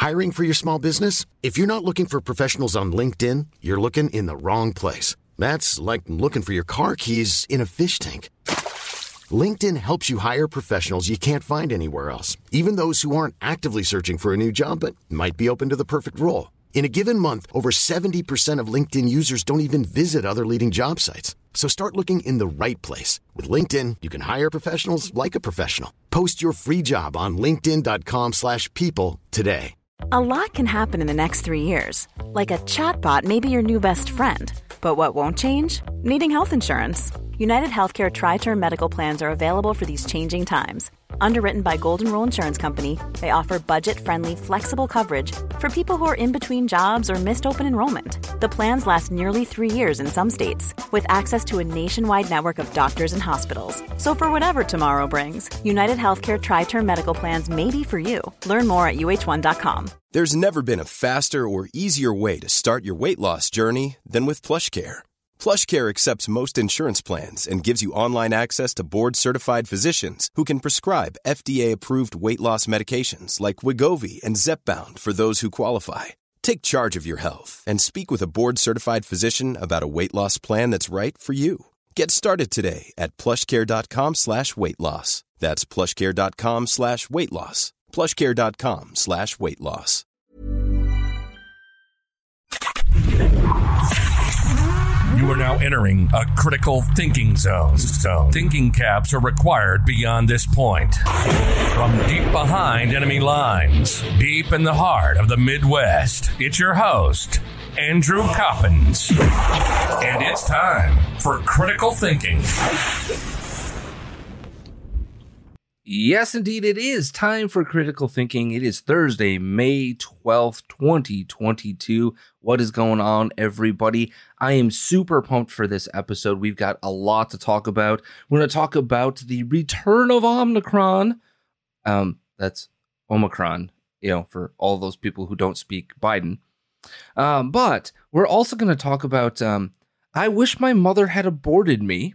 Hiring for your small business? If you're not looking for professionals on LinkedIn, you're looking in the wrong place. That's like looking for your car keys in a fish tank. LinkedIn helps you hire professionals you can't find anywhere else, even those who aren't actively searching for a new job but might be open to the perfect role. In a given month, over 70% of LinkedIn users don't even visit other leading job sites. So start looking in the right place. With LinkedIn, you can hire professionals like a professional. Post your free job on linkedin.com/people today. A lot can happen in the next 3 years. Like a chatbot may be your new best friend. But what won't change? Needing health insurance. United Healthcare Tri-Term Medical Plans are available for these changing times. Underwritten by Golden Rule Insurance Company, they offer budget-friendly, flexible coverage for people who are in between jobs or missed open enrollment. The plans last nearly 3 years in some states, with access to a nationwide network of doctors and hospitals. So for whatever tomorrow brings, United Healthcare Tri-Term Medical Plans may be for you. Learn more at uh1.com. There's never been a faster or easier way to start your weight loss journey than with PlushCare. PlushCare accepts most insurance plans and gives you online access to board-certified physicians who can prescribe FDA-approved weight loss medications like Wegovy and Zepbound for those who qualify. Take charge of your health and speak with a board-certified physician about a weight loss plan that's right for you. Get started today at plushcare.com/weight loss. That's plushcare.com/weight loss. plushcare.com/weight loss. You are now entering a critical thinking zone. Thinking caps are required beyond this point. From deep behind enemy lines, deep in the heart of the Midwest, it's your host, Andrew Coppins. And it's time for Critical Thinking. Yes, indeed, it is time for Critical Thinking. It is Thursday, May 12th, 2022. What is going on, everybody? I am super pumped for this episode. We've got a lot to talk about. We're going to talk about the return of Omicron. That's Omicron, for all those people who don't speak Biden. But we're also going to talk about, I wish my mother had aborted me.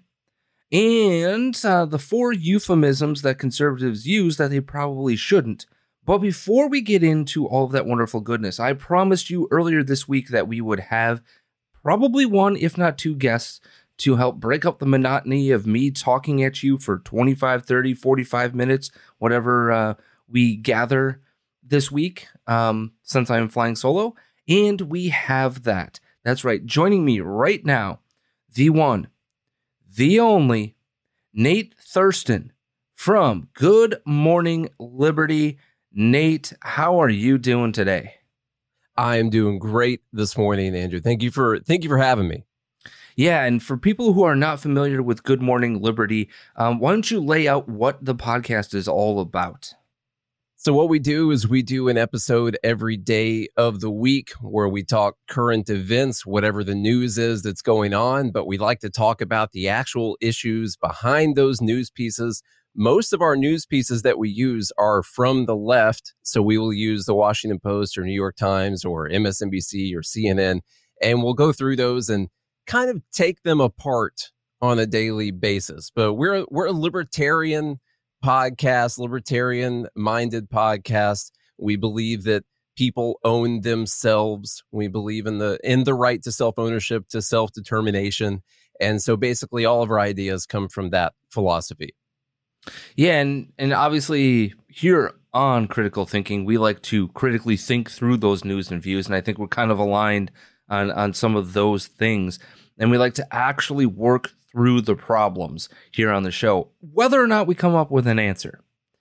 And the 4 euphemisms that conservatives use that they probably shouldn't. But before we get into all of that wonderful goodness, I promised you earlier this week that we would have probably 1, if not 2 guests to help break up the monotony of me talking at you for 25, 30, 45 minutes, whatever we gather this week, since I'm flying solo. And we have that. That's right. Joining me right now, the one, the only Nate Thurston from Good Morning Liberty. Nate, how are you doing today? I am doing great this morning, Andrew. Thank you for having me. Yeah, and for people who are not familiar with Good Morning Liberty, why don't you lay out what the podcast is all about? So what we do is we do an episode every day of the week where we talk current events, whatever the news is that's going on, but we like to talk about the actual issues behind those news pieces. Most of our news pieces that we use are from the left, so we will use the Washington Post or New York Times or MSNBC or CNN, and we'll go through those and kind of take them apart on a daily basis. But we're a libertarian podcast, libertarian-minded podcast. We believe that people own themselves. We believe in the right to self-ownership, to self-determination. And so basically all of our ideas come from that philosophy. Yeah, and obviously here on Critical Thinking, we like to critically think through those news and views, and I think we're kind of aligned on some of those things. And we like to actually work through the problems here on the show, whether or not we come up with an answer.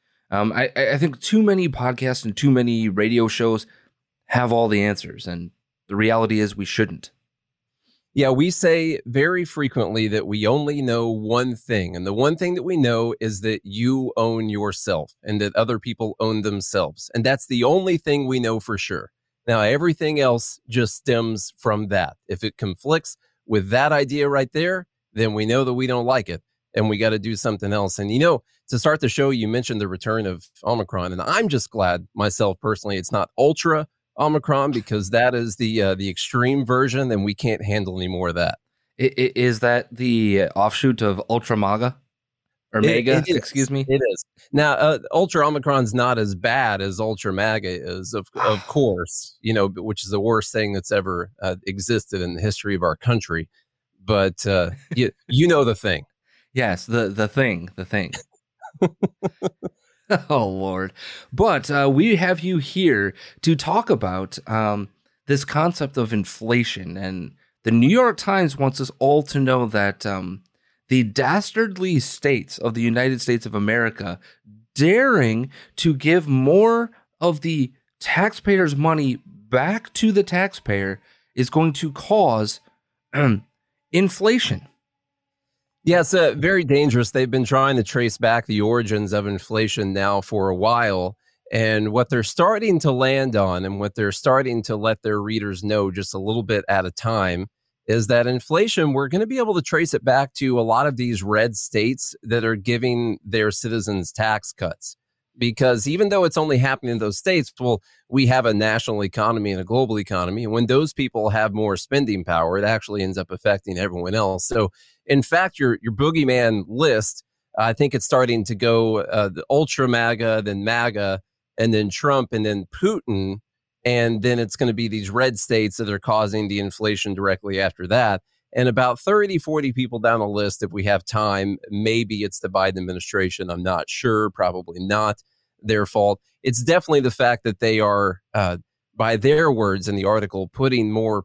I think too many podcasts and too many radio shows have all the answers, and the reality is we shouldn't. Yeah, we say very frequently that we only know one thing, and the one thing that we know is that you own yourself and that other people own themselves, and that's the only thing we know for sure. Now, everything else just stems from that. If it conflicts with that idea right there, then we know that we don't like it and we got to do something else. And, to start the show, you mentioned the return of Omicron, and I'm just glad myself personally it's not Ultra Omicron, because that is the extreme version and we can't handle any more of that. Is that the offshoot of Ultra MAGA? Or MAGA, It is. Excuse me. It is. Now, Ultra Omicron's not as bad as Ultra MAGA is, of course, which is the worst thing that's ever existed in the history of our country. But you know the thing. Yes, the thing. Oh, Lord. But we have you here to talk about this concept of inflation. And the New York Times wants us all to know that the dastardly states of the United States of America daring to give more of the taxpayers' money back to the taxpayer is going to cause inflation. Yeah, it's very dangerous. They've been trying to trace back the origins of inflation now for a while. And what they're starting to land on and what they're starting to let their readers know just a little bit at a time is that inflation, we're going to be able to trace it back to a lot of these red states that are giving their citizens tax cuts. Because even though it's only happening in those states, well, we have a national economy and a global economy. And when those people have more spending power, it actually ends up affecting everyone else. So, in fact, your boogeyman list, I think it's starting to go the Ultra MAGA, then MAGA, and then Trump, and then Putin. And then it's going to be these red states that are causing the inflation directly after that. And about 30, 40 people down the list, if we have time, maybe it's the Biden administration. I'm not sure. Probably not their fault. It's definitely the fact that they are, by their words in the article, putting more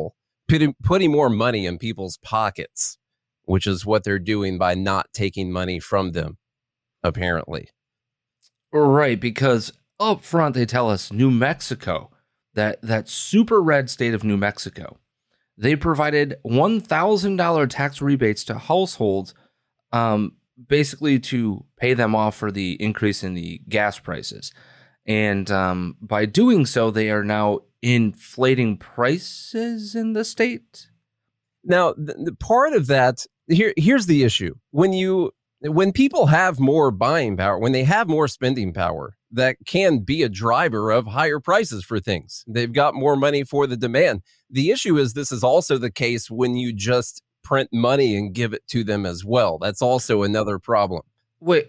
money in people's pockets, which is what they're doing by not taking money from them, apparently. Right, because up front they tell us New Mexico, that super red state of New Mexico, they provided $1,000 tax rebates to households, basically to pay them off for the increase in the gas prices. And by doing so, they are now inflating prices in the state. Now, the part of that, here's the issue. When people have more buying power, when they have more spending power, that can be a driver of higher prices for things. They've got more money for the demand. The issue is this is also the case when you just print money and give it to them as well. That's also another problem. Wait.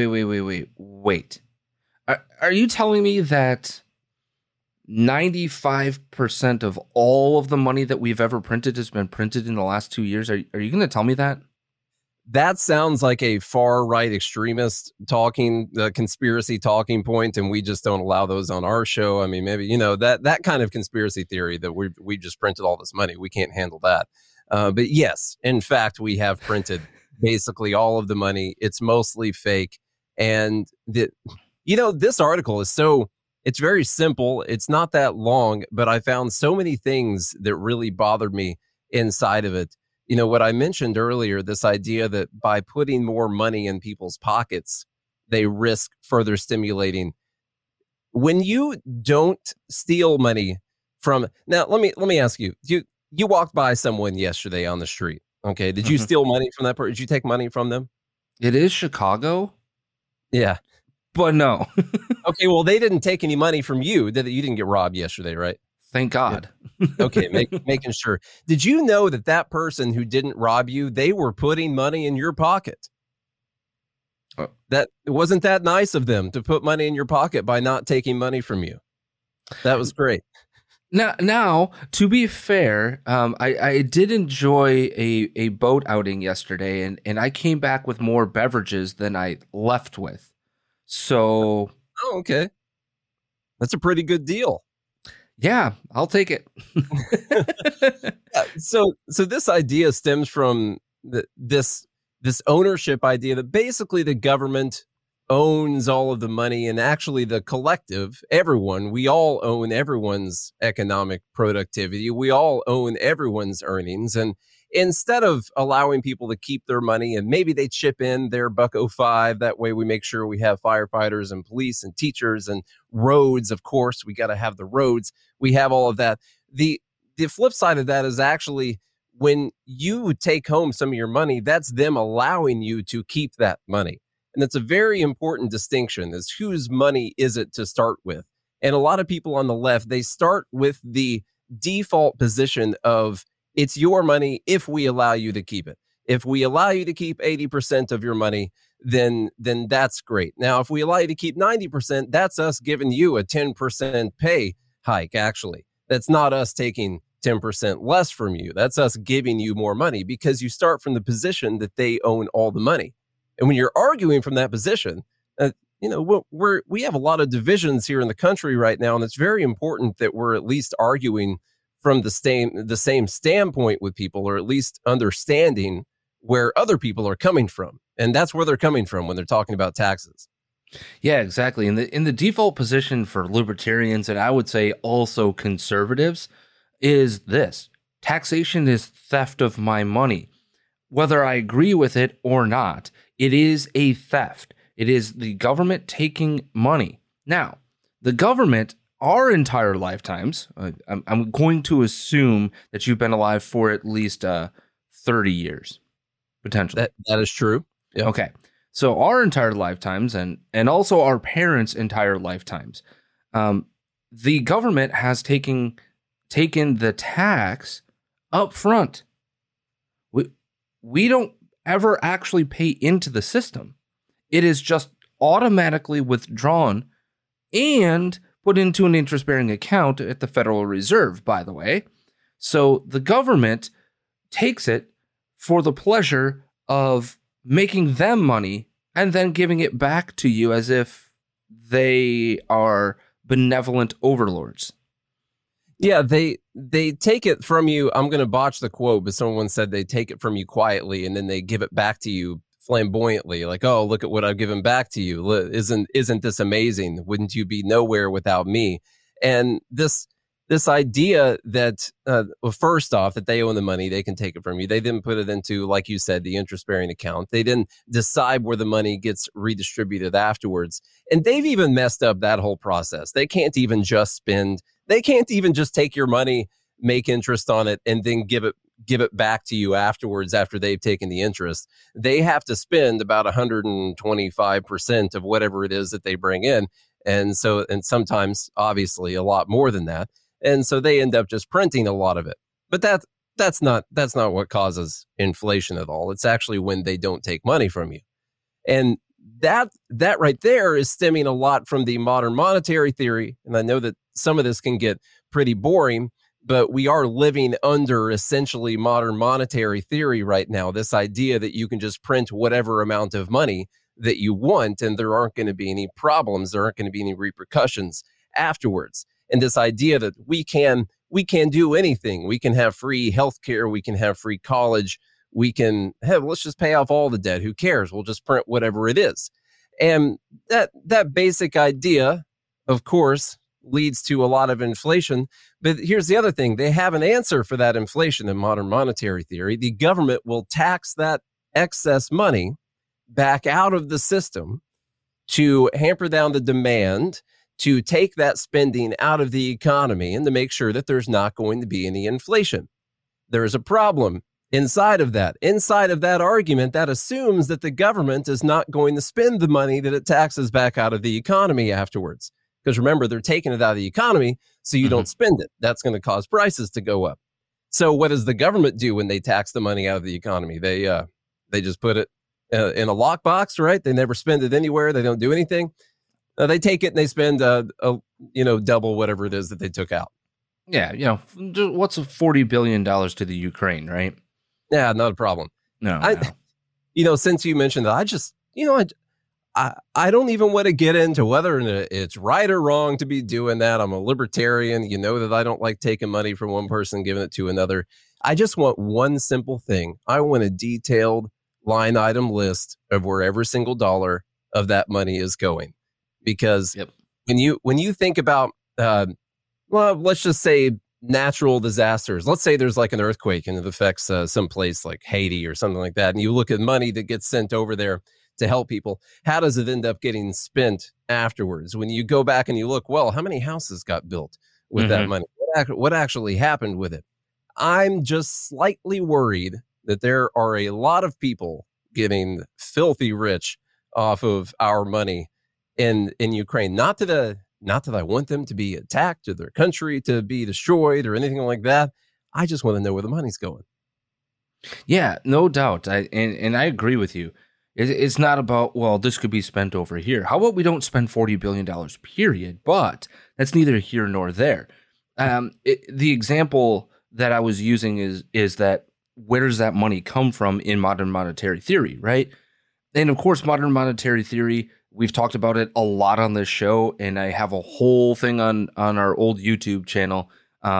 Are you telling me that 95% of all of the money that we've ever printed has been printed in the last 2 years? Are you going to tell me that? That sounds like a far-right extremist conspiracy talking point, and we just don't allow those on our show. I mean, maybe, that kind of conspiracy theory that we just printed all this money. We can't handle that. But yes, in fact, we have printed basically all of the money. It's mostly fake. And, this article is it's very simple. It's not that long, but I found so many things that really bothered me inside of it. What I mentioned earlier, this idea that by putting more money in people's pockets, they risk further stimulating. When you don't steal money from, now let me ask you, you walked by someone yesterday on the street. Okay. Did you steal money from that person? Did you take money from them? It is Chicago. Yeah. But no. Okay. Well, they didn't take any money from you. You didn't get robbed yesterday, right? Thank God. Yeah. Okay, making sure. Did you know that person who didn't rob you, they were putting money in your pocket? That wasn't that nice of them to put money in your pocket by not taking money from you. That was great. Now, to be fair, I did enjoy a boat outing yesterday, and I came back with more beverages than I left with. So, okay, that's a pretty good deal. Yeah, I'll take it. So this idea stems from this ownership idea that basically the government owns all of the money, and actually the collective, everyone, we all own everyone's economic productivity. We all own everyone's earnings. And instead of allowing people to keep their money and maybe they chip in their $1.05, that way we make sure we have firefighters and police and teachers and roads. Of course, we got to have the roads. We have all of that. The flip side of that is actually when you take home some of your money, that's them allowing you to keep that money. And it's a very important distinction, is whose money is it to start with? And a lot of people on the left, they start with the default position of it's your money if we allow you to keep it. If we allow you to keep 80% of your money, then that's great. Now, if we allow you to keep 90%, that's us giving you a 10% pay hike, actually. That's not us taking 10% less from you. That's us giving you more money because you start from the position that they own all the money. And when you're arguing from that position, we have a lot of divisions here in the country right now, and it's very important that we're at least arguing from the same standpoint with people, or at least understanding where other people are coming from. And that's where they're coming from when they're talking about taxes. Yeah, exactly. In the default position for libertarians, and I would say also conservatives, is this: taxation is theft of my money. Whether I agree with it or not, it is a theft. It is the government taking money. Now, the government, our entire lifetimes, I'm going to assume that you've been alive for at least 30 years, potentially. That is true. Yep. Okay. So our entire lifetimes and also our parents' entire lifetimes, the government has taken the tax up front. We don't ever actually pay into the system. It is just automatically withdrawn and put into an interest-bearing account at the Federal Reserve, by the way. So the government takes it for the pleasure of making them money and then giving it back to you as if they are benevolent overlords. Yeah, they take it from you. I'm going to botch the quote, but someone said they take it from you quietly and then they give it back to you flamboyantly, like, oh, look at what I've given back to you. Isn't this amazing? Wouldn't you be nowhere without me? And this idea that, first off, that they own the money, they can take it from you. They then put it into, like you said, the interest-bearing account. They then decide where the money gets redistributed afterwards. And they've even messed up that whole process. They can't even just take your money, make interest on it, and then give it back to you afterwards after they've taken the interest. They have to spend about 125% of whatever it is that they bring in. And sometimes, obviously, a lot more than that. And so they end up just printing a lot of it. But that's not what causes inflation at all. It's actually when they don't take money from you. And that right there is stemming a lot from the modern monetary theory. And I know that some of this can get pretty boring, but we are living under essentially modern monetary theory right now. This idea that you can just print whatever amount of money that you want, and there aren't going to be any problems. There aren't going to be any repercussions afterwards. And this idea that we can do anything. We can have free healthcare. We can have free college. We can let's just pay off all the debt. Who cares? We'll just print whatever it is. And that basic idea, of course, leads to a lot of inflation. But here's the other thing. They have an answer for that inflation in modern monetary theory. The government will tax that excess money back out of the system to hamper down the demand, to take that spending out of the economy, and to make sure that there's not going to be any inflation. There is a problem inside of that. Inside of that argument, that assumes that the government is not going to spend the money that it taxes back out of the economy afterwards. Because remember, they're taking it out of the economy, so you don't spend it. That's going to cause prices to go up. So what does the government do when they tax the money out of the economy? They just put it in a lockbox, right? They never spend it anywhere. They don't do anything. They take it and they spend double whatever it is that they took out. Yeah, what's $40 billion to the Ukraine, right? Yeah, not a problem. No. Since you mentioned that, I don't even want to get into whether it's right or wrong to be doing that. I'm a libertarian. You know that I don't like taking money from one person, giving it to another. I just want one simple thing. I want a detailed line item list of where every single dollar of that money is going. Because when you think about, let's just say natural disasters. Let's say there's like an earthquake and it affects some place like Haiti or something like that. And you look at money that gets sent over there to help people. How does it end up getting spent afterwards? When you go back and you look, well, how many houses got built with that money? What actually happened with it? I'm just slightly worried that there are a lot of people getting filthy rich off of our money in Ukraine. Not that I want them to be attacked or their country to be destroyed or anything like that. I just want to know where the money's going. Yeah, no doubt. I agree with you. It's not about, well, this could be spent over here. How about we don't spend $40 billion, period? But that's neither here nor there. The example that I was using is that where does that money come from in modern monetary theory, right? And of course, modern monetary theory, we've talked about it a lot on this show, and I have a whole thing on our old YouTube channel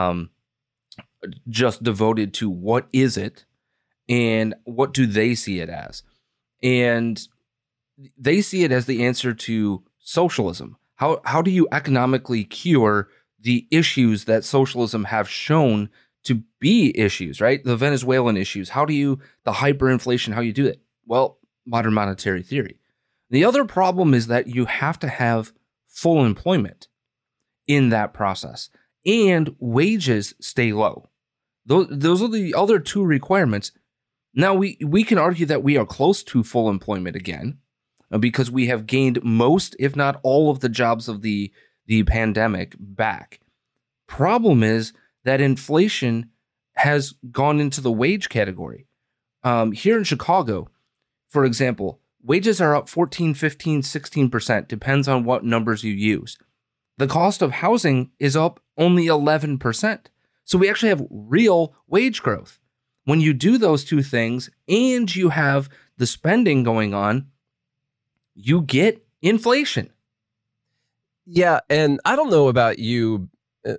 just devoted to what is it and what do they see it as. And they see it as the answer to socialism. How do you economically cure the issues that socialism have shown to be issues, right? The Venezuelan issues. The hyperinflation, how you do it? Well, modern monetary theory. The other problem is that you have to have full employment in that process, and wages stay low. Those are the other two requirements. Now, we can argue that we are close to full employment again because we have gained most, if not all, of the jobs of the pandemic back. Problem is that inflation has gone into the wage category. Here in Chicago, for example, wages are up 14, 15, 16%, depends on what numbers you use. The cost of housing is up only 11%. So we actually have real wage growth. When you do those two things and you have the spending going on, you get inflation. Yeah, and I don't know about you.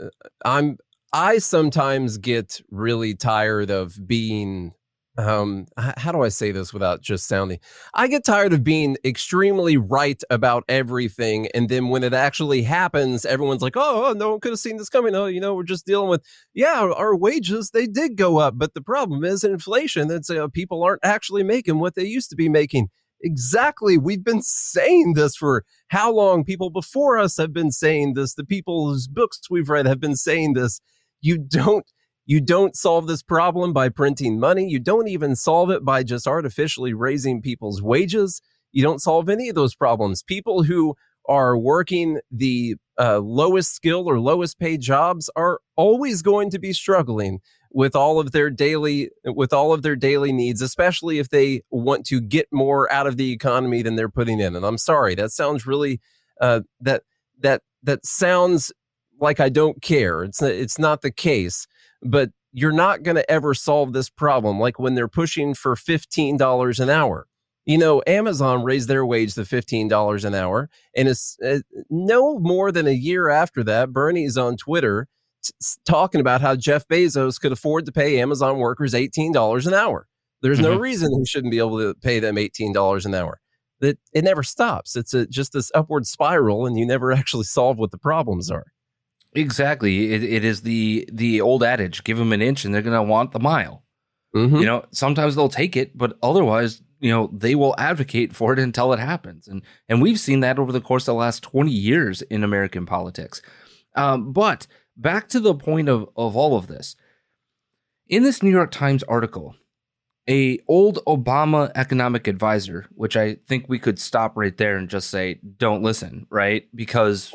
I sometimes get really tired of being how do I say this without just sounding? I get tired of being extremely right about everything. And then when it actually happens, everyone's like, oh, no one could have seen this coming. Oh, we're just dealing with, our wages, they did go up. But the problem is inflation. It's people aren't actually making what they used to be making. Exactly. We've been saying this for how long? People before us have been saying this. The people whose books we've read have been saying this. You don't solve this problem by printing money. You don't even solve it by just artificially raising people's wages. You don't solve any of those problems. People who are working the lowest skill or lowest paid jobs are always going to be struggling with all of their daily needs, especially if they want to get more out of the economy than they're putting in. And I'm sorry, that sounds really that sounds like I don't care. It's not the case. But you're not going to ever solve this problem. Like when they're pushing for $15 an hour. Amazon raised their wage to $15 an hour. And it's no more than a year after that, Bernie's on Twitter talking about how Jeff Bezos could afford to pay Amazon workers $18 an hour. There's no reason he shouldn't be able to pay them $18 an hour. It never stops. It's just this upward spiral, and you never actually solve what the problems are. Exactly. It is the old adage, give them an inch and they're going to want the mile. Mm-hmm. Sometimes they'll take it, but otherwise, they will advocate for it until it happens. And we've seen that over the course of the last 20 years in American politics. But back to the point of all of this. In this New York Times article, a old Obama economic advisor, which I think we could stop right there and just say, don't listen, right? Because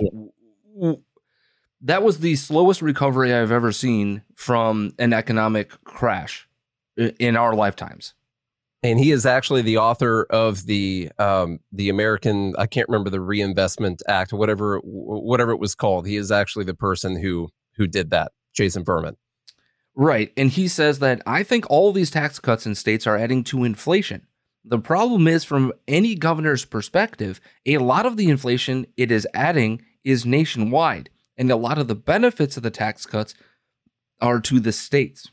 that was the slowest recovery I've ever seen from an economic crash in our lifetimes. And he is actually the author of the American, I can't remember, the Reinvestment Act, whatever it was called. He is actually the person who did that, Jason Furman. Right. And he says that I think all these tax cuts in states are adding to inflation. The problem is, from any governor's perspective, a lot of the inflation it is adding is nationwide. And a lot of the benefits of the tax cuts are to the states.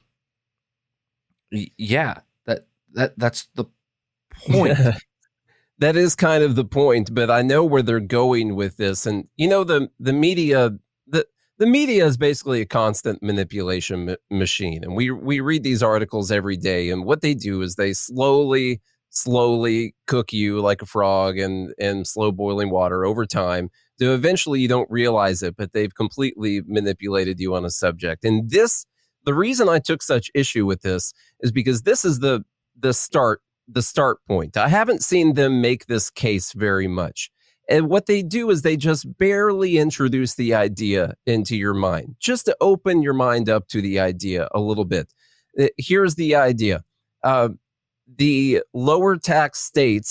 Yeah, that's the point. That is kind of the point, but I know where they're going with this. And the media, the media is basically a constant manipulation machine. And we read these articles every day, and what they do is they slowly cook you like a frog and slow boiling water over time. So eventually you don't realize it, but they've completely manipulated you on a subject. And the reason I took such issue with this is because this is the start point. I haven't seen them make this case very much. And what they do is they just barely introduce the idea into your mind, just to open your mind up to the idea a little bit. Here's the idea. The lower tax states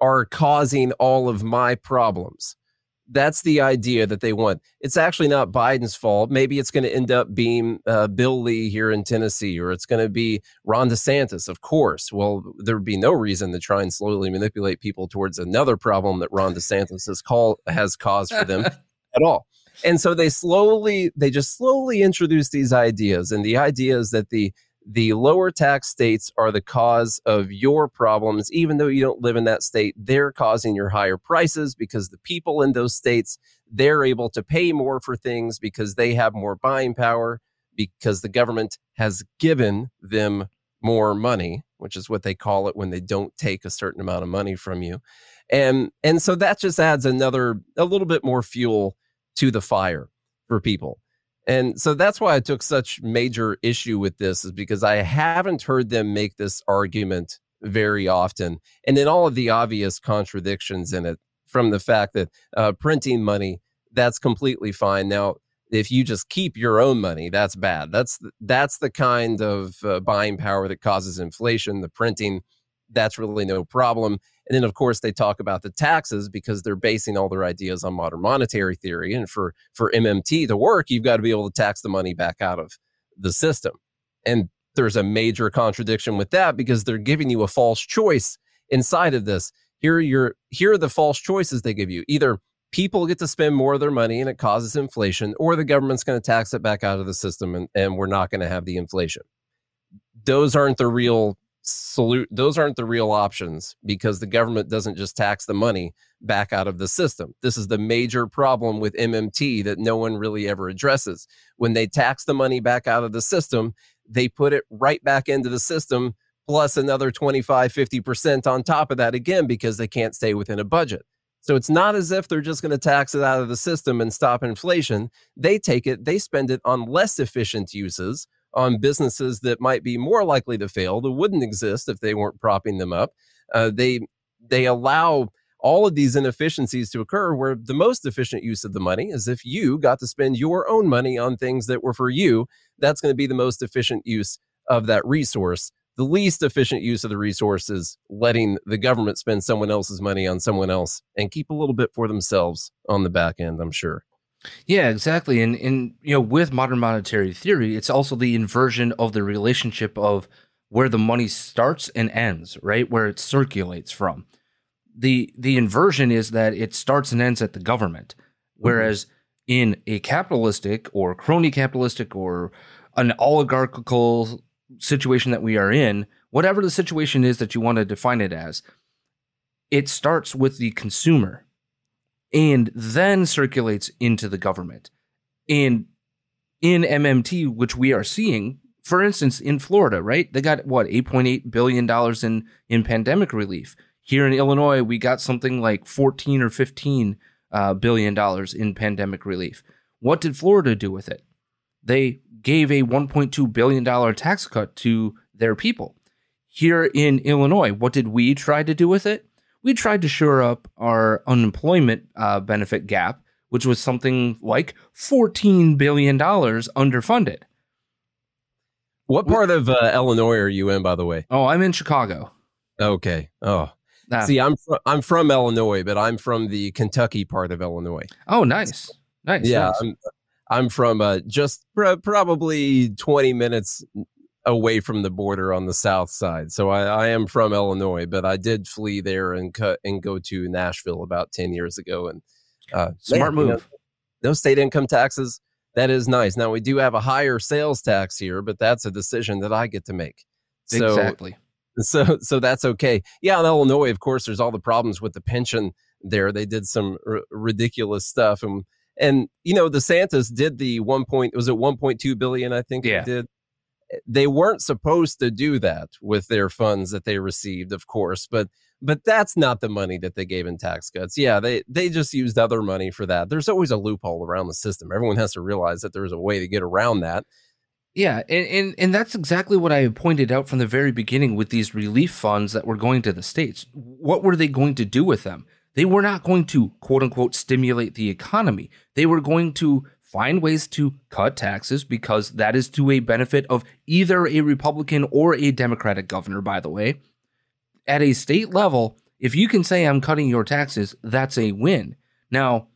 are causing all of my problems. That's the idea that they want. It's actually not Biden's fault. Maybe it's going to end up being Bill Lee here in Tennessee, or it's going to be Ron DeSantis, of course. Well, there would be no reason to try and slowly manipulate people towards another problem that Ron DeSantis has caused for them at all. And so they just slowly introduce these ideas. And the idea is that the lower tax states are the cause of your problems. Even though you don't live in that state, they're causing your higher prices because the people in those states, they're able to pay more for things because they have more buying power, because the government has given them more money, which is what they call it when they don't take a certain amount of money from you. And so that just adds a little bit more fuel to the fire for people. And so that's why I took such major issue with this, is because I haven't heard them make this argument very often. And then all of the obvious contradictions in it, from the fact that printing money, that's completely fine. Now, if you just keep your own money, that's bad. That's the kind of buying power that causes inflation. The printing, that's really no problem. And then, of course, they talk about the taxes because they're basing all their ideas on modern monetary theory. And for MMT to work, you've got to be able to tax the money back out of the system. And there's a major contradiction with that because they're giving you a false choice inside of this. Here are the false choices they give you. Either people get to spend more of their money and it causes inflation, or the government's going to tax it back out of the system and we're not going to have the inflation. Those aren't the real those aren't the real options, because the government doesn't just tax the money back out of the system. This is the major problem with MMT that no one really ever addresses. When they tax the money back out of the system, they put it right back into the system, plus another 25-50% on top of that again, because they can't stay within a budget. So it's not as if they're just going to tax it out of the system and stop inflation. They take it, they spend it on less efficient uses, on businesses that might be more likely to fail, that wouldn't exist if they weren't propping them up. They allow all of these inefficiencies to occur, where the most efficient use of the money is if you got to spend your own money on things that were for you. That's going to be the most efficient use of that resource. The least efficient use of the resource is letting the government spend someone else's money on someone else and keep a little bit for themselves on the back end, I'm sure. Yeah, exactly. And with modern monetary theory, it's also the inversion of the relationship of where the money starts and ends, right? Where it circulates from. The inversion is that it starts and ends at the government. Whereas in a capitalistic or crony capitalistic or an oligarchical situation that we are in, whatever the situation is that you want to define it as, it starts with the consumer and then circulates into the government. And in MMT, which we are seeing, for instance, in Florida, right? They got, $8.8 billion in pandemic relief. Here in Illinois, we got something like $14 or $15 billion in pandemic relief. What did Florida do with it? They gave a $1.2 billion tax cut to their people. Here in Illinois, what did we try to do with it? We tried to shore up our unemployment benefit gap, which was something like $14 billion underfunded. What part of Illinois are you in, by the way? Oh, I'm in Chicago. Okay. Oh, see, I'm from Illinois, but I'm from the Kentucky part of Illinois. Oh, nice. Nice. Yeah, nice. I'm from just probably 20 minutes away from the border on the south side. So I am from Illinois, but I did flee there and go to Nashville about 10 years ago. And smart move. No state income taxes. That is nice. Now, we do have a higher sales tax here, but that's a decision that I get to make. Exactly. So that's okay. Yeah, in Illinois, of course, there's all the problems with the pension there. They did some ridiculous stuff. And DeSantis did the 1.2 billion, I think they did. They weren't supposed to do that with their funds that they received, of course, but that's not the money that they gave in tax cuts. Yeah, they just used other money for that. There's always a loophole around the system. Everyone has to realize that there's a way to get around that. Yeah, and that's exactly what I pointed out from the very beginning with these relief funds that were going to the states. What were they going to do with them? They were not going to, quote unquote, stimulate the economy. They were going to find ways to cut taxes, because that is to a benefit of either a Republican or a Democratic governor, by the way. At a state level, If you can say I'm cutting your taxes, that's a win. Now,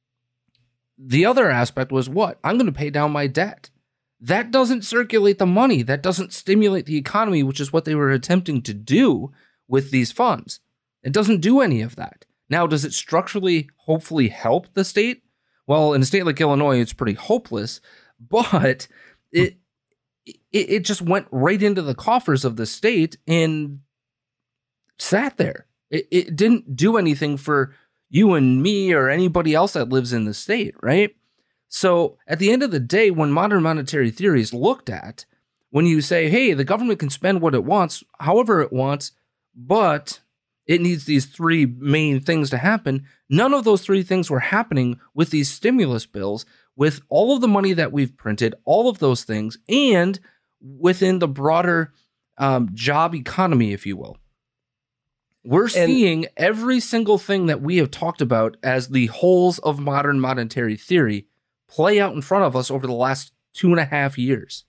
the other aspect was what? I'm going to pay down my debt. That doesn't circulate the money. That doesn't stimulate the economy, which is what they were attempting to do with these funds. It doesn't do any of that. Now, does it structurally, hopefully help the state? Well, in a state like Illinois, it's pretty hopeless, but it just went right into the coffers of the state and sat there. It didn't do anything for you and me or anybody else that lives in the state, right? So at the end of the day, when modern monetary theory is looked at, when you say, hey, the government can spend what it wants, however it wants, but it needs these three main things to happen, none of those three things were happening with these stimulus bills, with all of the money that we've printed, all of those things, and within the broader job economy, if you will. We're seeing every single thing that we have talked about as the holes of modern monetary theory play out in front of us over the last 2.5 years.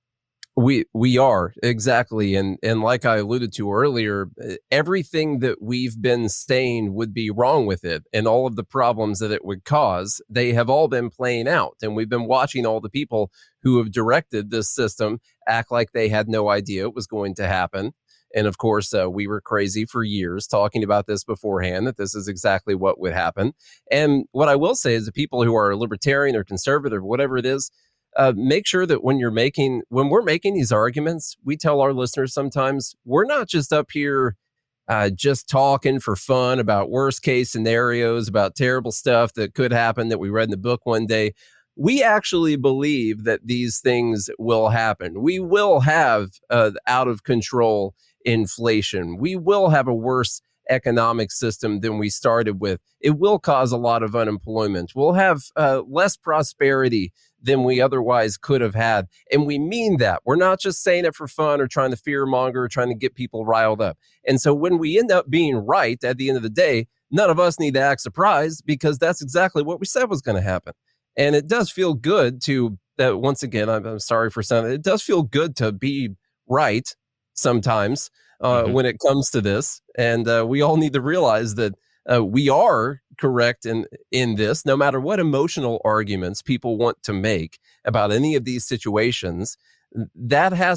We are, exactly. And like I alluded to earlier, everything that we've been saying would be wrong with it and all of the problems that it would cause, they have all been playing out. And we've been watching all the people who have directed this system act like they had no idea it was going to happen. And of course, we were crazy for years talking about this beforehand, that this is exactly what would happen. And what I will say is the people who are libertarian or conservative, whatever it is, make sure that when we're making these arguments, we tell our listeners sometimes we're not just up here just talking for fun about worst case scenarios, about terrible stuff that could happen that we read in the book one day. We actually believe that these things will happen. We will have out of control inflation. We will have a worse economic system than we started with. It will cause a lot of unemployment. We'll have less prosperity than we otherwise could have had. And we mean that. We're not just saying it for fun or trying to fearmonger or trying to get people riled up. And so when we end up being right at the end of the day, none of us need to act surprised because that's exactly what we said was going to happen. And it does feel good to, once again, I'm sorry for saying it does feel good to be right sometimes when it comes to this. And we all need to realize that we are correct in this, no matter what emotional arguments people want to make about any of these situations. That has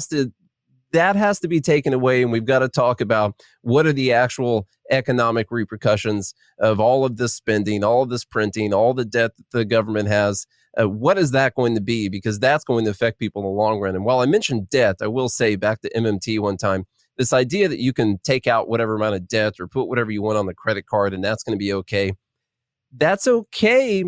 to be taken away, and we've got to talk about what are the actual economic repercussions of all of this spending, all of this printing, all the debt that the government has. What is that going to be? Because that's going to affect people in the long run. And while I mentioned debt, I will say back to MMT one time, this idea that you can take out whatever amount of debt or put whatever you want on the credit card and that's going to be okay. That's okay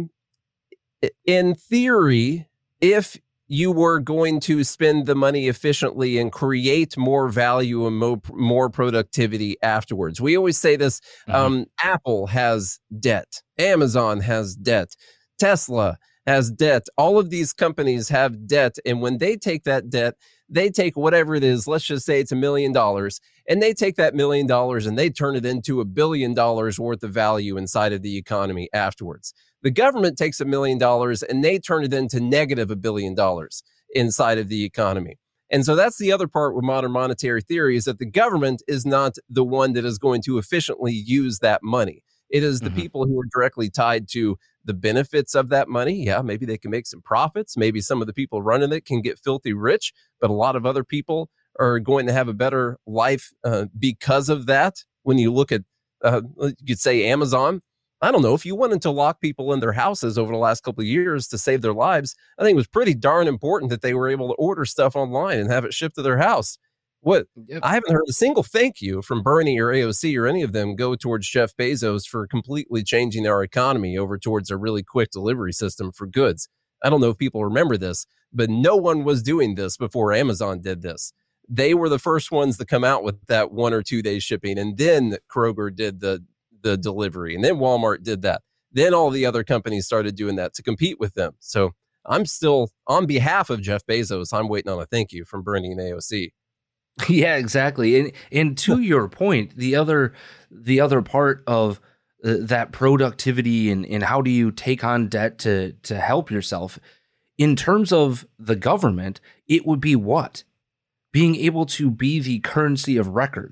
in theory if you were going to spend the money efficiently and create more value and more productivity afterwards. We always say this, Apple has debt, Amazon has debt, Tesla has debt. All of these companies have debt. And when they take that debt, they take whatever it is, let's just say it's $1 million, and they take that $1 million and they turn it into $1 billion worth of value inside of the economy afterwards. The government takes $1 million and they turn it into negative $1 billion inside of the economy. And so that's the other part with modern monetary theory, is that the government is not the one that is going to efficiently use that money. It is the people who are directly tied to the benefits of that money. Yeah, maybe they can make some profits. Maybe some of the people running it can get filthy rich, but a lot of other people are going to have a better life because of that. When you look at, you could say Amazon, I don't know, if you wanted to lock people in their houses over the last couple of years to save their lives, I think it was pretty darn important that they were able to order stuff online and have it shipped to their house. I haven't heard a single thank you from Bernie or AOC or any of them go towards Jeff Bezos for completely changing our economy over towards a really quick delivery system for goods. I don't know if people remember this, but no one was doing this before Amazon did this. They were the first ones to come out with that 1 or 2 day shipping, and then Kroger did the delivery, and then Walmart did that. Then all the other companies started doing that to compete with them. So I'm still, on behalf of Jeff Bezos, I'm waiting on a thank you from Bernie and AOC. Yeah, exactly. And to your point, the other part of that productivity and how do you take on debt to help yourself, in terms of the government, it would be what? Being able to be the currency of record,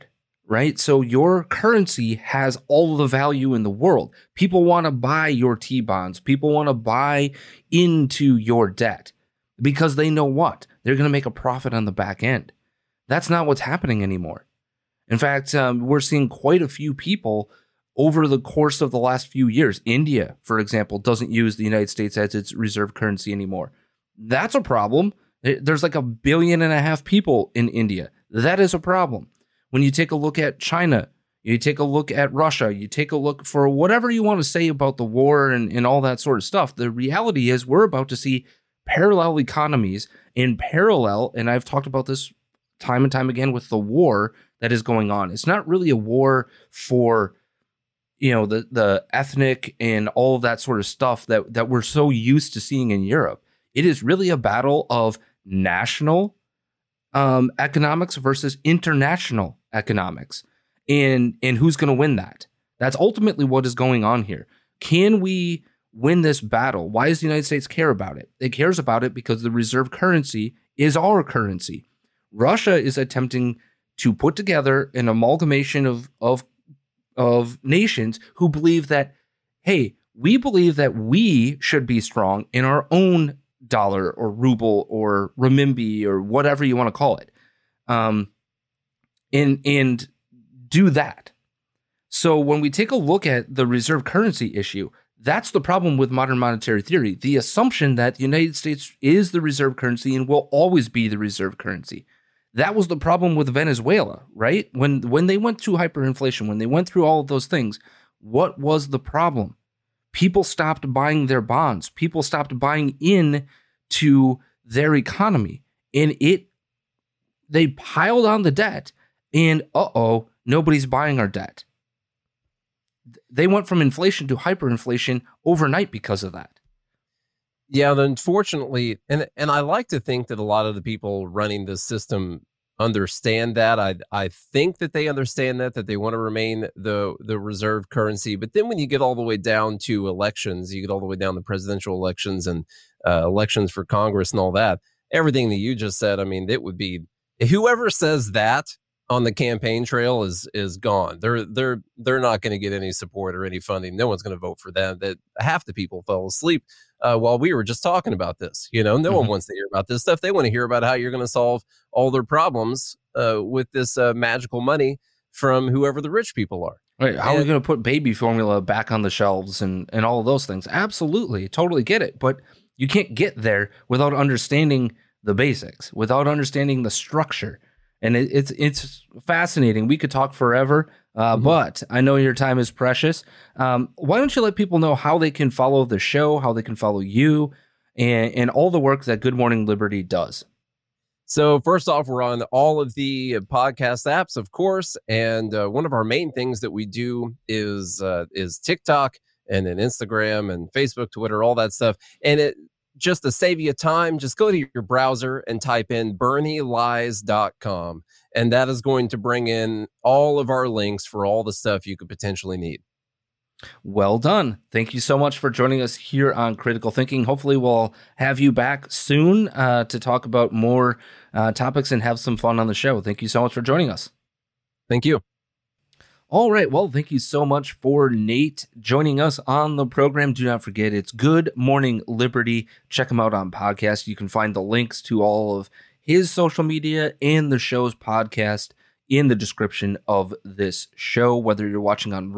right? So your currency has all the value in the world. People want to buy your T-bonds. People want to buy into your debt because they know what? They're going to make a profit on the back end. That's not what's happening anymore. In fact, we're seeing quite a few people over the course of the last few years. India, for example, doesn't use the United States as its reserve currency anymore. That's a problem. There's like 1.5 billion people in India. That is a problem. When you take a look at China, you take a look at Russia, you take a look for whatever you want to say about the war and all that sort of stuff. The reality is we're about to see parallel economies in parallel. And I've talked about this time and time again with the war that is going on. It's not really a war for, the ethnic and all of that sort of stuff that we're so used to seeing in Europe. It is really a battle of national economics versus international economics, and who's going to win that. That's ultimately what is going on here. Can we win this battle? Why does the United States care about it? It cares about it because the reserve currency is our currency. Russia is attempting to put together an amalgamation of nations who believe that, hey, we believe that we should be strong in our own dollar or ruble or renminbi or whatever you want to call it, and do that. So when we take a look at the reserve currency issue, that's the problem with modern monetary theory. The assumption that the United States is the reserve currency and will always be the reserve currency. That was the problem with Venezuela, right? When they went through hyperinflation, when they went through all of those things, what was the problem? People stopped buying their bonds. People stopped buying in to their economy, and they piled on the debt, and nobody's buying our debt. They went from inflation to hyperinflation overnight because of that. Yeah, unfortunately, and I like to think that a lot of the people running this system understand that. I think that they understand that they want to remain the reserve currency. But then when you get all the way down to elections, you get all the way down to presidential elections and elections for Congress and all that, everything that you just said, I mean, it would be, whoever says that on the campaign trail is gone. They're not going to get any support or any funding. No one's going to vote for them. That half the people fell asleep while we were just talking about this. No one wants to hear about this stuff. They want to hear about how you're going to solve all their problems with this magical money from whoever the rich people are. Right. How are we going to put baby formula back on the shelves and all of those things? Absolutely. Totally get it. But you can't get there without understanding the basics, without understanding the structure. And it's fascinating. We could talk forever, but I know your time is precious. Why don't you let people know how they can follow the show, how they can follow you, and all the work that Good Morning Liberty does? So first off, we're on all of the podcast apps, of course. And one of our main things that we do is TikTok and then Instagram and Facebook, Twitter, all that stuff. And just to save you time, just go to your browser and type in BernieLies.com. And that is going to bring in all of our links for all the stuff you could potentially need. Well done. Thank you so much for joining us here on Critical Thinking. Hopefully we'll have you back soon to talk about more topics and have some fun on the show. Thank you so much for joining us. Thank you. All right. Well, thank you so much for Nate joining us on the program. Do not forget, it's Good Morning Liberty. Check him out on podcast. You can find the links to all of his social media and the show's podcast in the description of this show, whether you're watching on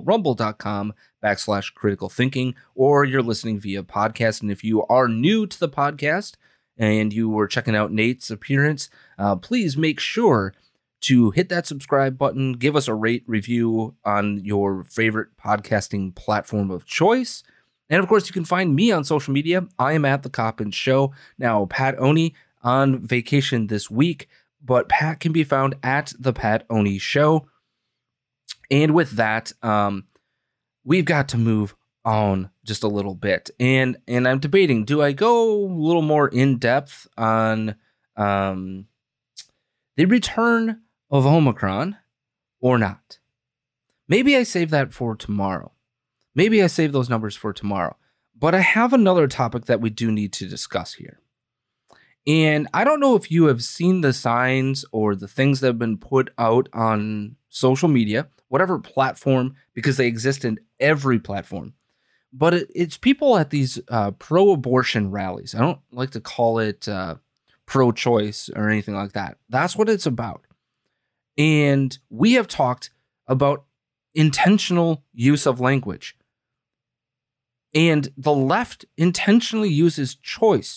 rumble.com/critical thinking, or you're listening via podcast. And if you are new to the podcast and you were checking out Nate's appearance, please make sure to hit that subscribe button, give us a rate review on your favorite podcasting platform of choice. And of course, you can find me on social media. I am at The Coppins Show. Now, Pat Oney on vacation this week, but Pat can be found at The Pat Oney Show. And with that, we've got to move on just a little bit. And I'm debating, do I go a little more in depth on the return of Omicron or not? Maybe I save that for tomorrow. Maybe I save those numbers for tomorrow. But I have another topic that we do need to discuss here. And I don't know if you have seen the signs or the things that have been put out on social media, whatever platform, because they exist in every platform. But it's people at these pro-abortion rallies. I don't like to call it pro-choice or anything like that. That's what it's about. And we have talked about intentional use of language. And the left intentionally uses choice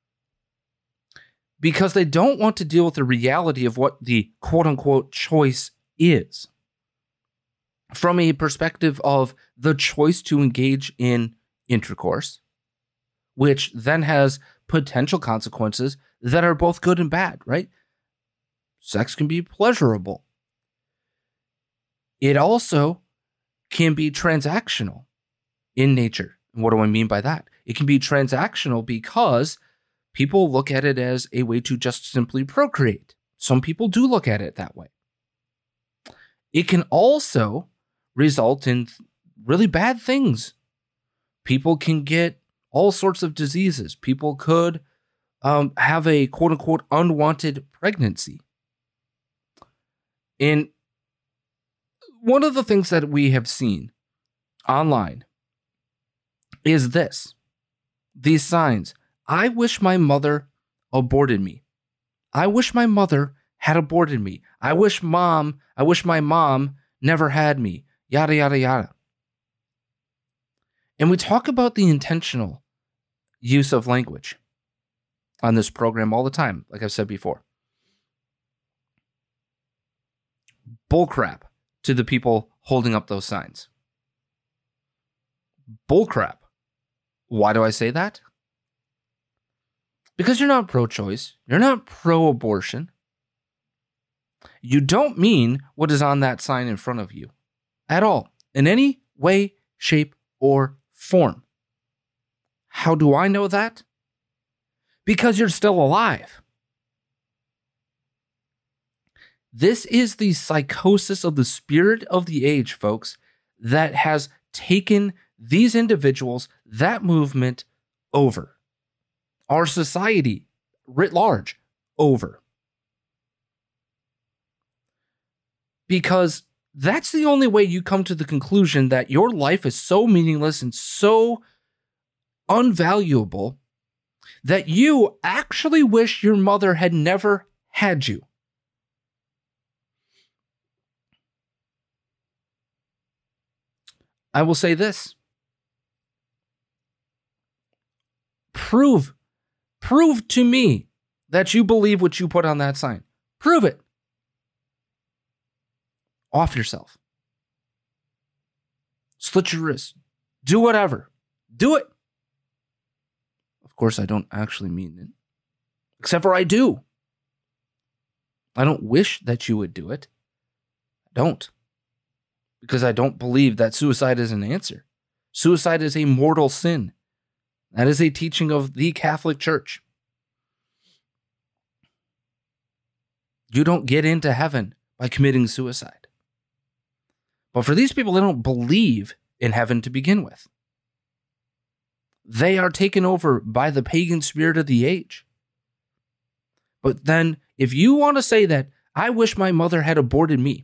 because they don't want to deal with the reality of what the quote-unquote choice is. From a perspective of the choice to engage in intercourse, which then has potential consequences that are both good and bad, right? Sex can be pleasurable. It also can be transactional in nature. And what do I mean by that? It can be transactional because people look at it as a way to just simply procreate. Some people do look at it that way. It can also result in really bad things. People can get all sorts of diseases. People could have a quote-unquote unwanted pregnancy. And one of the things that we have seen online is these signs. I wish my mother aborted me. I wish my mother had aborted me. I wish my mom never had me. Yada, yada, yada. And we talk about the intentional use of language on this program all the time, like I've said before. Bullcrap to the people holding up those signs. Bullcrap. Why do I say that? Because you're not pro-choice. You're not pro-abortion. You don't mean what is on that sign in front of you at all, in any way, shape, or form. How do I know that? Because you're still alive. This is the psychosis of the spirit of the age, folks, that has taken these individuals, that movement, over. Our society, writ large, over. Because that's the only way you come to the conclusion that your life is so meaningless and so unvaluable that you actually wish your mother had never had you. I will say this. Prove to me that you believe what you put on that sign. Prove it. Off yourself. Slit your wrist. Do whatever. Do it. Of course, I don't actually mean it. Except for I do. I don't wish that you would do it. I don't. Because I don't believe that suicide is an answer. Suicide is a mortal sin. That is a teaching of the Catholic Church. You don't get into heaven by committing suicide. But for these people, they don't believe in heaven to begin with. They are taken over by the pagan spirit of the age. But then, if you want to say that, I wish my mother had aborted me,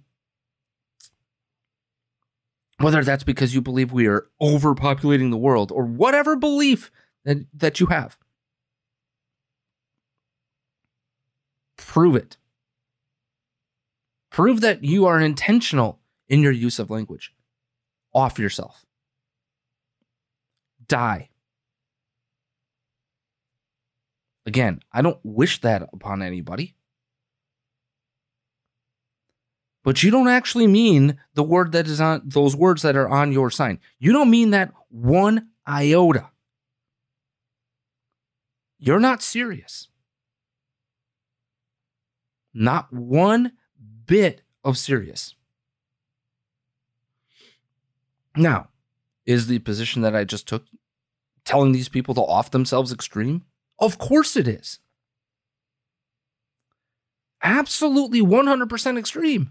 whether that's because you believe we are overpopulating the world or whatever belief that you have, prove it. Prove that you are intentional in your use of language. Off yourself. Die. Again, I don't wish that upon anybody. But you don't actually mean the word that is on those words that are on your sign. You don't mean that one iota. You're not serious. Not one bit of serious. Now, is the position that I just took telling these people to off themselves extreme? Of course it is. Absolutely 100% extreme.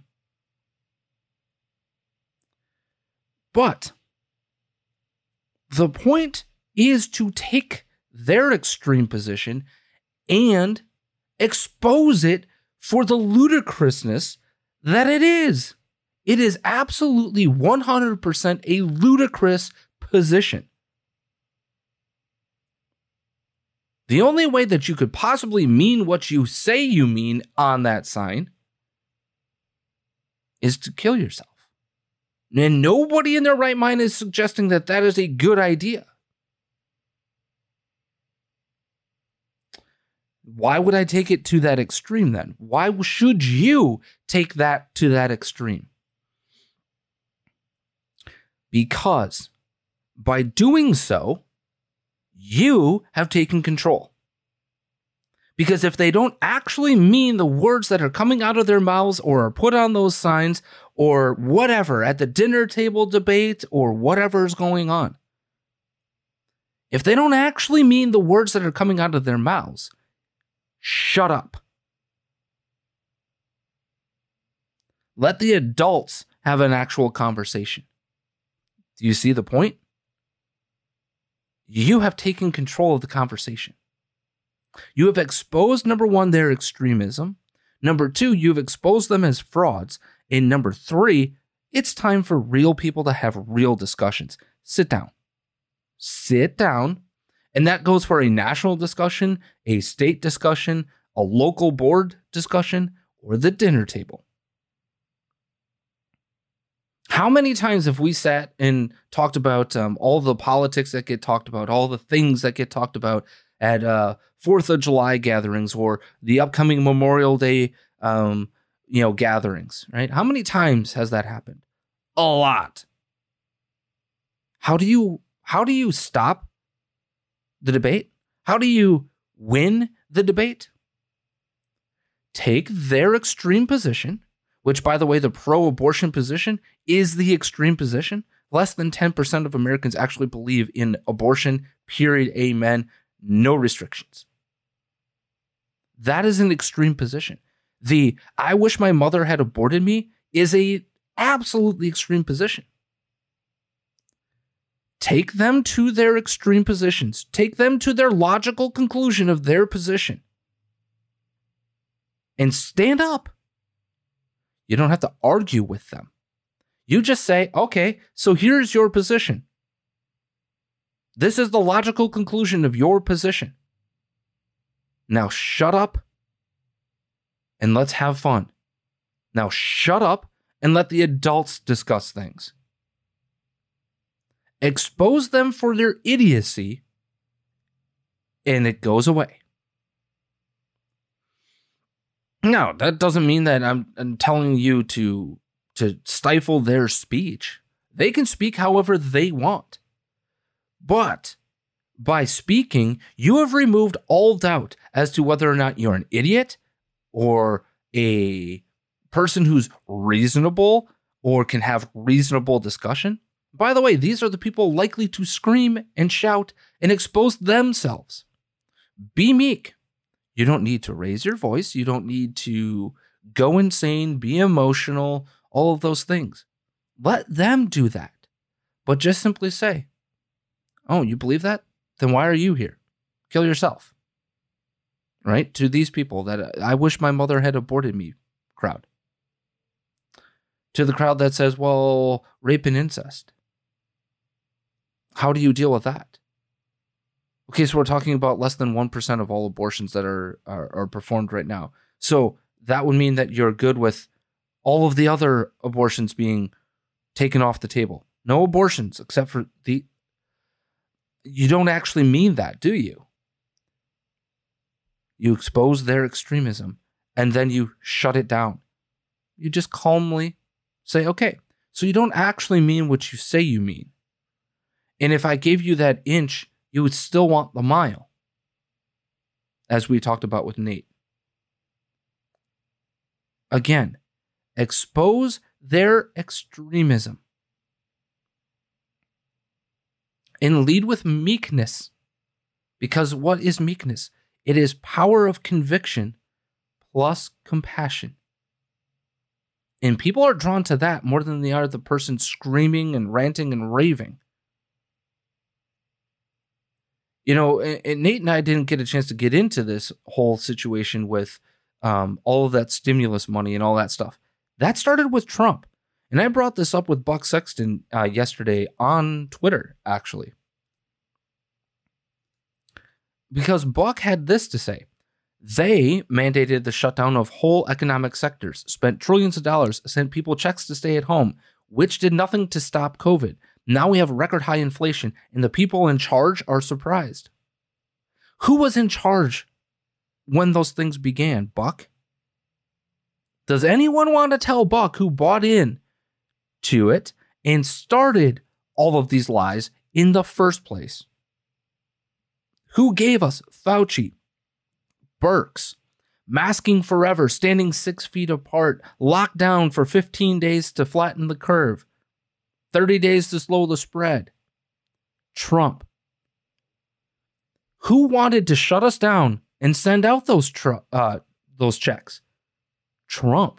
But the point is to take their extreme position and expose it for the ludicrousness that it is. It is absolutely 100% a ludicrous position. The only way that you could possibly mean what you say you mean on that sign is to kill yourself. And nobody in their right mind is suggesting that that is a good idea. Why would I take it to that extreme then? Why should you take that to that extreme? Because by doing so, you have taken control. Because if they don't actually mean the words that are coming out of their mouths or are put on those signs or whatever at the dinner table debate or whatever is going on, if they don't actually mean the words that are coming out of their mouths, shut up. Let the adults have an actual conversation. Do you see the point? You have taken control of the conversation. You have exposed, number one, their extremism. Number two, you've exposed them as frauds. And number three, it's time for real people to have real discussions. Sit down. Sit down. And that goes for a national discussion, a state discussion, a local board discussion, or the dinner table. How many times have we sat and talked about all the politics that get talked about, all the things that get talked about at 4th of July gatherings or the upcoming Memorial Day gatherings, right? How many times has that happened? A lot. How do you stop the debate? How do you win the debate? Take their extreme position, which, by the way, the pro-abortion position is the extreme position. Less than 10% of Americans actually believe in abortion, period, amen, no restrictions. That is an extreme position. The I wish my mother had aborted me is a absolutely extreme position. Take them to their extreme positions. Take them to their logical conclusion of their position. And stand up. You don't have to argue with them. You just say, okay, so here's your position. This is the logical conclusion of your position. Now shut up and let's have fun. Now shut up and let the adults discuss things. Expose them for their idiocy and it goes away. No, that doesn't mean that I'm telling you to stifle their speech. They can speak however they want. But by speaking, you have removed all doubt as to whether or not you're an idiot or a person who's reasonable or can have reasonable discussion. By the way, these are the people likely to scream and shout and expose themselves. Be meek. You don't need to raise your voice. You don't need to go insane, be emotional, all of those things. Let them do that. But just simply say, oh, you believe that? Then why are you here? Kill yourself. Right? To these people that I wish my mother had aborted me crowd. To the crowd that says, well, rape and incest. How do you deal with that? Okay, so we're talking about less than 1% of all abortions that are performed right now. So that would mean that you're good with all of the other abortions being taken off the table. No abortions except for the... You don't actually mean that, do you? You expose their extremism and then you shut it down. You just calmly say, okay, so you don't actually mean what you say you mean. And if I gave you that inch, you would still want the mile, as we talked about with Nate. Again, expose their extremism and lead with meekness. Because what is meekness? It is power of conviction plus compassion. And people are drawn to that more than they are the person screaming and ranting and raving. You know, and Nate and I didn't get a chance to get into this whole situation with all of that stimulus money and all that stuff. That started with Trump. And I brought this up with Buck Sexton yesterday on Twitter, actually. Because Buck had this to say. They mandated the shutdown of whole economic sectors, spent trillions of dollars, sent people checks to stay at home, which did nothing to stop COVID. Now we have record high inflation, and the people in charge are surprised. Who was in charge when those things began, Buck? Does anyone want to tell Buck who bought in to it and started all of these lies in the first place? Who gave us Fauci, Birx, masking forever, standing 6 feet apart, locked down for 15 days to flatten the curve, 30 days to slow the spread? Trump. Who wanted to shut us down and send out those checks? Trump.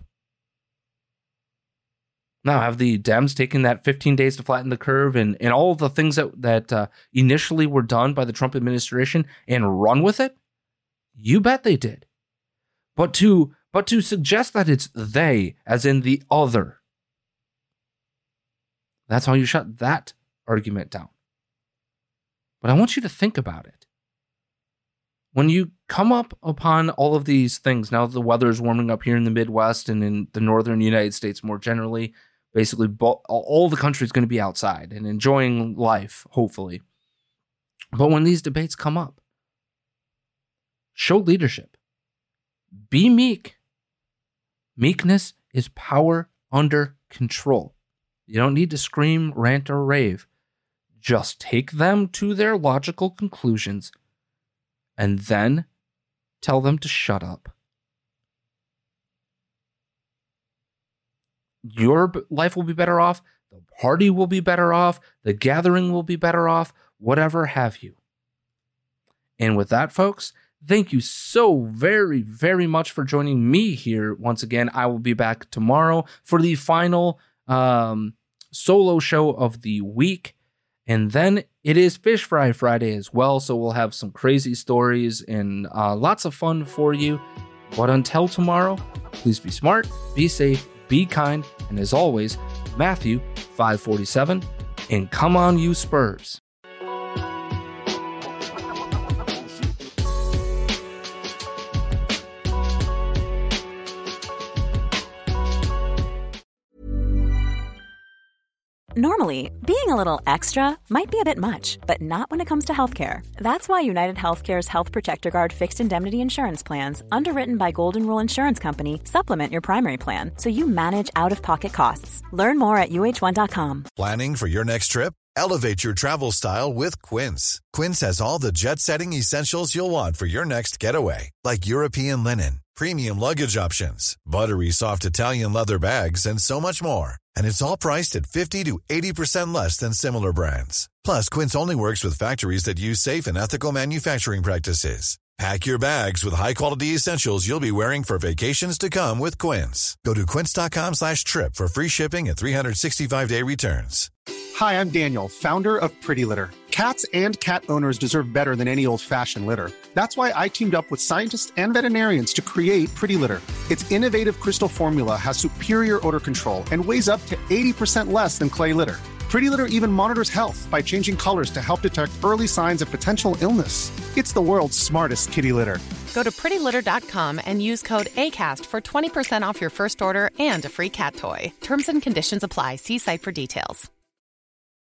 Now, have the Dems taken that 15 days to flatten the curve and all of the things that initially were done by the Trump administration and run with it? You bet they did. But to suggest that it's they, as in the other, that's how you shut that argument down. But I want you to think about it. When you come up upon all of these things, now that the weather is warming up here in the Midwest and in the northern United States more generally, basically all the country is going to be outside and enjoying life, hopefully. But when these debates come up, show leadership. Be meek. Meekness is power under control. You don't need to scream, rant, or rave. Just take them to their logical conclusions and then tell them to shut up. Your life will be better off. The party will be better off. The gathering will be better off. Whatever have you. And with that, folks, thank you so very, very much for joining me here once again. I will be back tomorrow for the final solo show of the week. And then it is Fish Fry Friday as well. So we'll have some crazy stories and lots of fun for you. But until tomorrow, please be smart, be safe, be kind, and as always, Matthew 5:47, and come on you Spurs. Normally, being a little extra might be a bit much, but not when it comes to healthcare. That's why United Healthcare's Health Protector Guard fixed indemnity insurance plans, underwritten by Golden Rule Insurance Company, supplement your primary plan so you manage out-of-pocket costs. Learn more at UH1.com. Planning for your next trip? Elevate your travel style with Quince. Quince has all the jet-setting essentials you'll want for your next getaway, like European linen, premium luggage options, buttery soft Italian leather bags, and so much more. And it's all priced at 50 to 80% less than similar brands. Plus, Quince only works with factories that use safe and ethical manufacturing practices. Pack your bags with high-quality essentials you'll be wearing for vacations to come with Quince. Go to quince.com/trip for free shipping and 365-day returns. Hi, I'm Daniel, founder of Pretty Litter. Cats and cat owners deserve better than any old-fashioned litter. That's why I teamed up with scientists and veterinarians to create Pretty Litter. Its innovative crystal formula has superior odor control and weighs up to 80% less than clay litter. Pretty Litter even monitors health by changing colors to help detect early signs of potential illness. It's the world's smartest kitty litter. Go to prettylitter.com and use code ACAST for 20% off your first order and a free cat toy. Terms and conditions apply. See site for details.